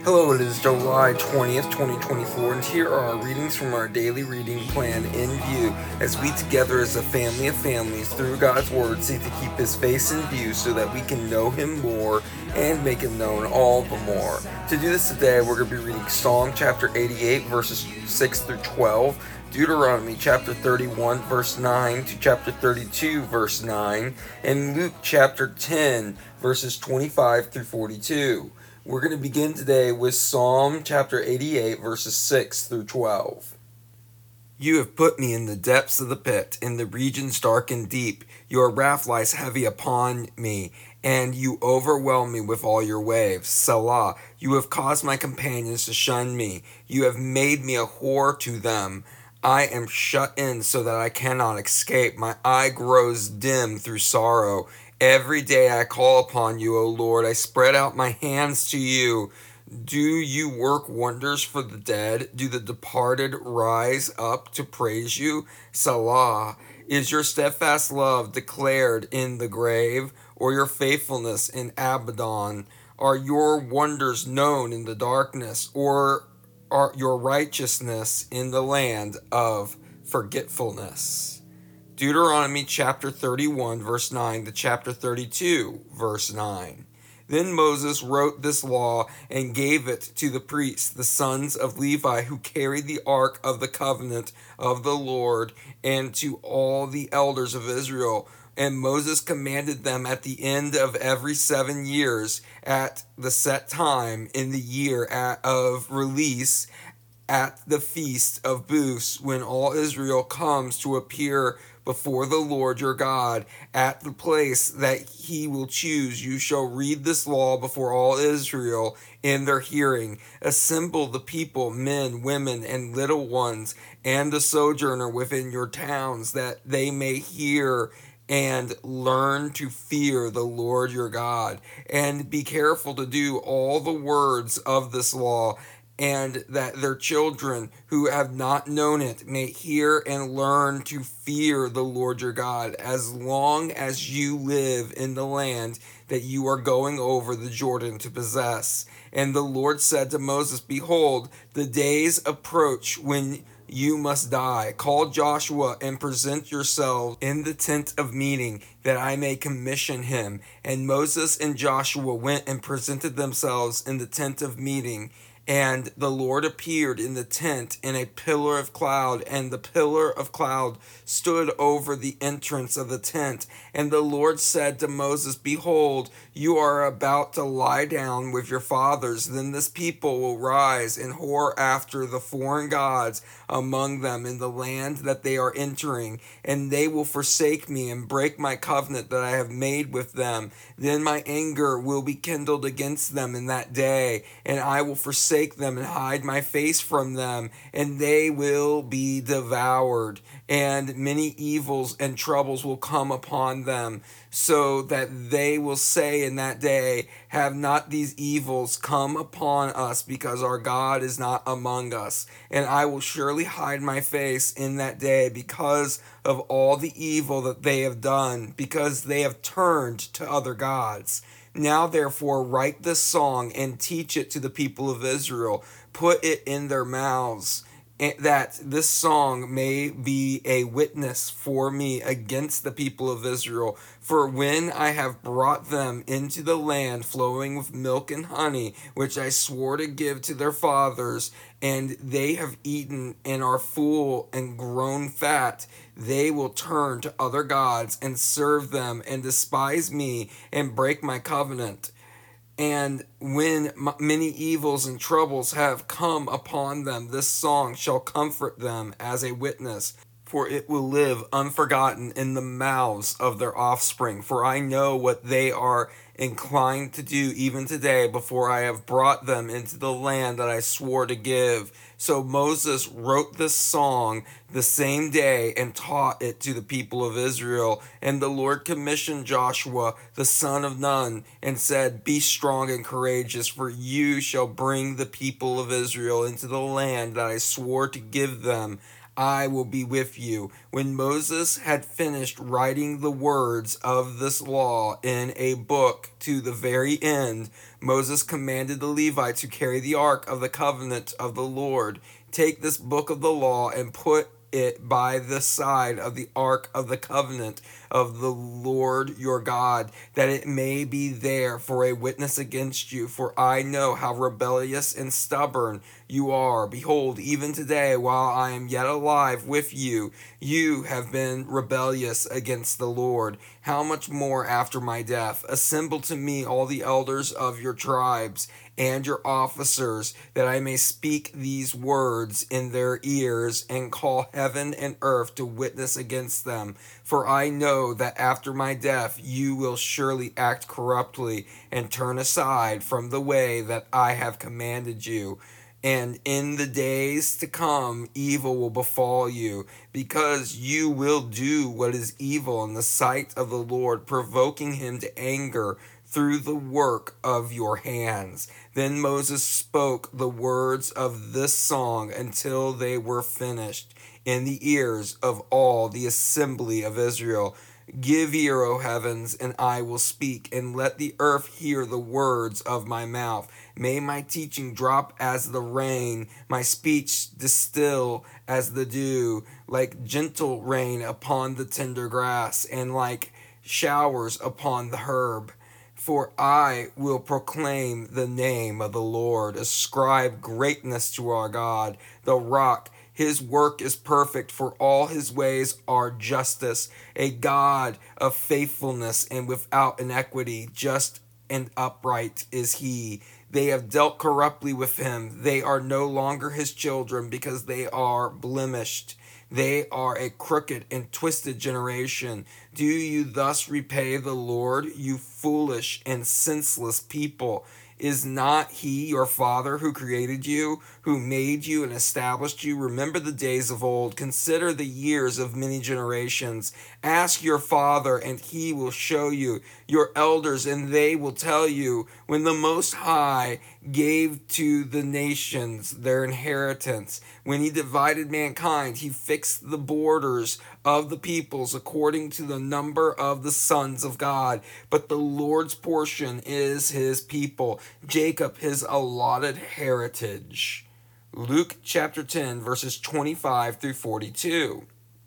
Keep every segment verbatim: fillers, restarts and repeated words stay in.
Hello, it is July twentieth, twenty twenty-four, and here are our readings from our daily reading plan in view as we together as a family of families through God's Word seek to keep His face in view so that we can know Him more and make Him known all the more. To do this today, we're going to be reading Psalm chapter eighty-eight, verses six through twelve, Deuteronomy chapter thirty-one, verse nine to chapter thirty-two, verse nine, and Luke chapter ten, verses twenty-five through forty-two. We're going to begin today with Psalm chapter eighty-eight, verses six through twelve. You have put me in the depths of the pit, in the regions dark and deep. Your wrath lies heavy upon me, and you overwhelm me with all your waves. Selah, you have caused my companions to shun me. You have made me a whore to them. I am shut in so that I cannot escape. My eye grows dim through sorrow. Every day I call upon you, O Lord. I spread out my hands to you. Do you work wonders for the dead? Do the departed rise up to praise you? Selah. Is your steadfast love declared in the grave, or your faithfulness in Abaddon? Are your wonders known in the darkness, or are your righteousness in the land of forgetfulness? Deuteronomy chapter thirty-one, verse nine to chapter thirty-two, verse nine. Then Moses wrote this law and gave it to the priests, the sons of Levi, who carried the ark of the covenant of the Lord, and to all the elders of Israel. And Moses commanded them at the end of every seven years, at the set time in the year of release, at the feast of booths, when all Israel comes to appear before the Lord your God at the place that he will choose. You shall read this law before all Israel in their hearing. Assemble the people, men, women, and little ones, and the sojourner within your towns, that they may hear and learn to fear the Lord your God, and be careful to do all the words of this law, and that their children who have not known it may hear and learn to fear the Lord your God, as long as you live in the land that you are going over the Jordan to possess. And the Lord said to Moses, Behold, the days approach when you must die. Call Joshua and present yourselves in the tent of meeting, that I may commission him. And Moses and Joshua went and presented themselves in the tent of meeting. And the Lord appeared in the tent in a pillar of cloud, and the pillar of cloud stood over the entrance of the tent. And the Lord said to Moses, Behold, you are about to lie down with your fathers. Then this people will rise and whore after the foreign gods among them in the land that they are entering, and they will forsake me and break my covenant that I have made with them. Then my anger will be kindled against them in that day, and I will forsake them and hide my face from them, and they will be devoured, and many evils and troubles will come upon them, so that they will say in that day, Have not these evils come upon us, because our God is not among us? And I will surely hide my face in that day because of all the evil that they have done, because they have turned to other gods. Now therefore write this song and teach it to the people of Israel. Put it in their mouths, that this song may be a witness for me against the people of Israel. For when I have brought them into the land flowing with milk and honey, which I swore to give to their fathers, and they have eaten and are full and grown fat, they will turn to other gods and serve them and despise me and break my covenant. And when many evils and troubles have come upon them, this song shall comfort them as a witness, for it will live unforgotten in the mouths of their offspring. For I know what they are inclined to do even today, before I have brought them into the land that I swore to give. So Moses wrote this song the same day and taught it to the people of Israel. And the Lord commissioned Joshua the son of Nun and said, Be strong and courageous, for you shall bring the people of Israel into the land that I swore to give them. I will be with you. When Moses had finished writing the words of this law in a book to the very end, Moses commanded the Levites who carry the ark of the covenant of the Lord, take this book of the law and put it by the side of the ark of the covenant of the Lord your God, that it may be there for a witness against you. For I know how rebellious and stubborn you are. Behold, even today, while I am yet alive with you, you have been rebellious against the Lord. How much more after my death? Assemble to me all the elders of your tribes and your officers, that I may speak these words in their ears and call heaven and earth to witness against them. For I know that after my death you will surely act corruptly and turn aside from the way that I have commanded you. And in the days to come, evil will befall you, because you will do what is evil in the sight of the Lord, provoking him to anger through the work of your hands. Then Moses spoke the words of this song until they were finished in the ears of all the assembly of Israel. Give ear, O heavens, and I will speak, and let the earth hear the words of my mouth. May my teaching drop as the rain, my speech distill as the dew, like gentle rain upon the tender grass, and like showers upon the herb. For I will proclaim the name of the Lord, ascribe greatness to our God, the rock. His work is perfect, for all his ways are justice, a God of faithfulness and without iniquity, just and upright is he. They have dealt corruptly with him. They are no longer his children, because they are blemished. They are a crooked and twisted generation. Do you thus repay the Lord, you foolish and senseless people? Is not he your father who created you, who made you and established you? Remember the days of old. Consider the years of many generations. Ask your father, and he will show you, your elders, and they will tell you, when the Most High gave to the nations their inheritance. When he divided mankind, he fixed the borders of the peoples according to the number of the sons of God. But the Lord's portion is his people, Jacob his allotted heritage. Luke chapter ten, verses twenty-five through forty-two.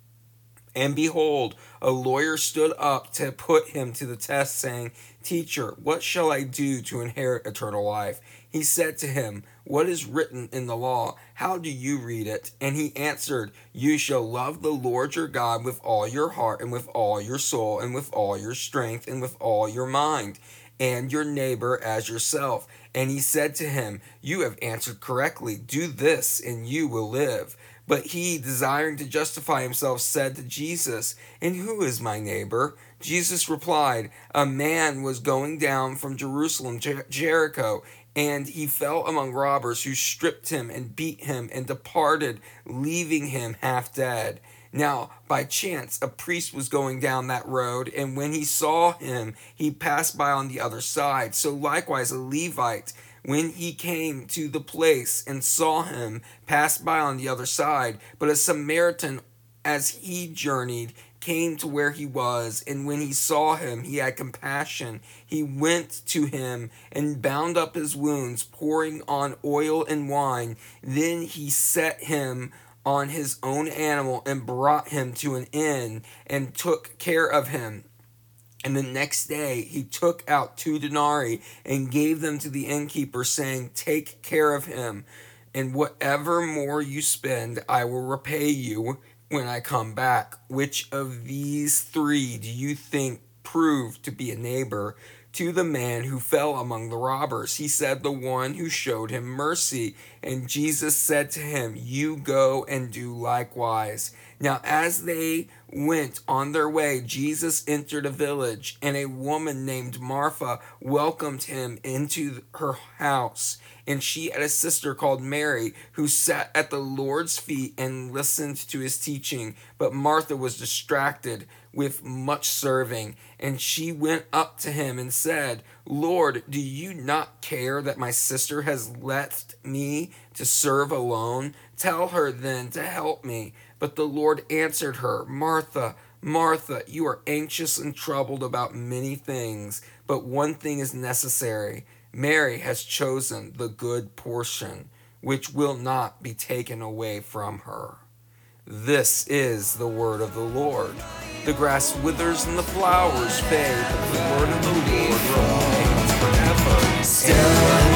And behold, a lawyer stood up to put him to the test, saying, Teacher, what shall I do to inherit eternal life? He said to him, What is written in the law? How do you read it? And he answered, You shall love the Lord your God with all your heart, and with all your soul, and with all your strength, and with all your mind, and your neighbor as yourself. And he said to him, You have answered correctly. Do this, and you will live. But he, desiring to justify himself, said to Jesus, And who is my neighbor? Jesus replied, A man was going down from Jerusalem to Jericho, and he fell among robbers, who stripped him and beat him and departed, leaving him half dead. Now, by chance, a priest was going down that road, and when he saw him, he passed by on the other side. So likewise a Levite, when he came to the place and saw him, passed by on the other side. But a Samaritan, as he journeyed, came to where he was, and when he saw him, he had compassion. He went to him and bound up his wounds, pouring on oil and wine. Then he set him on his own animal and brought him to an inn and took care of him. And the next day he took out two denarii and gave them to the innkeeper, saying, Take care of him, and whatever more you spend, I will repay you when I come back. Which of these three do you think proved to be a neighbor to the man who fell among the robbers? He said, The one who showed him mercy. And Jesus said to him, You go and do likewise. Now as they went on their way, Jesus entered a village, and a woman named Martha welcomed him into her house. And she had a sister called Mary, who sat at the Lord's feet and listened to his teaching. But Martha was distracted with much serving. And she went up to him and said, Lord, do you not care that my sister has left me to serve alone? Tell her then to help me. But the Lord answered her, Martha, Martha, you are anxious and troubled about many things, but one thing is necessary. Mary has chosen the good portion, which will not be taken away from her. This is the word of the Lord. The grass withers and the flowers fade, but the word of the Lord remains forever. Still